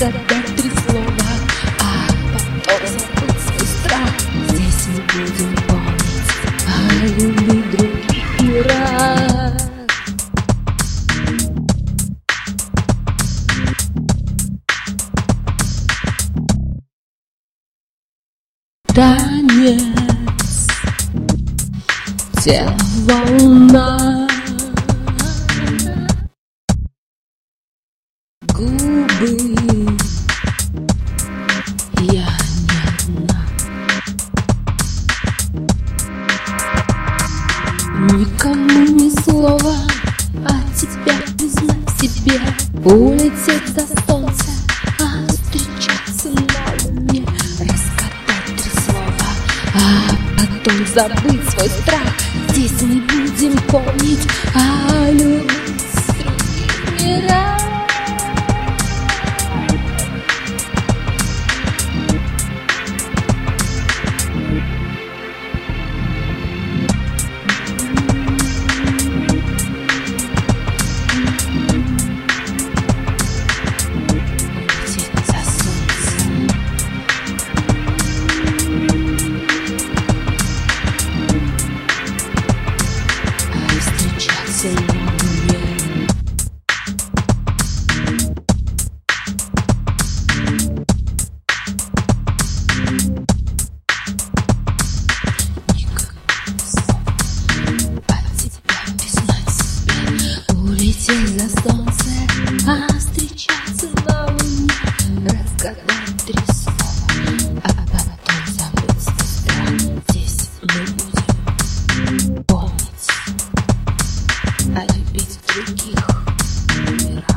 разгадать три слова, а потом забыть свой страх. Здесь мы будем помнить о любви других мирах. Танец, тело волна, губы, я не одна. Никому ни слова, а тебя признать себе. Улететь за солнце, а встречаться на луне. Раскатать три слова, а потом забыть свой страх. Здесь мы будем помнить о любви с других мирах. Улететь за солнце, а встречаться на луне. Разгадать три слова, а потом забыть свой страх. Здесь мы будем помнить о любви в других мирах.